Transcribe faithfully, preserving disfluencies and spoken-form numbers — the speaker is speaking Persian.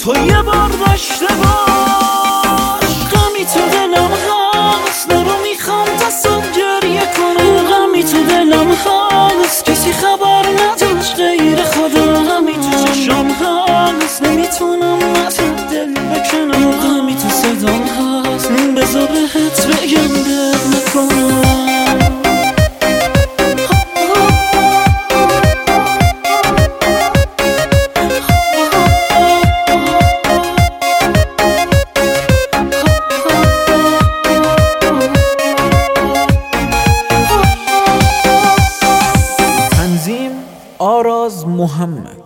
تو یه بار داشته باش. غمی تو دلم هست، نرو میخوام دستم گریه کنم. غمی تو دلم هست، کسی خبر نداشت غیر خدا. غمی تو چشم هست، نمیتونم ازت دل بکنم. غمی تو صدام هست، بذار بهت بگم دل نکنم. آراز محمد.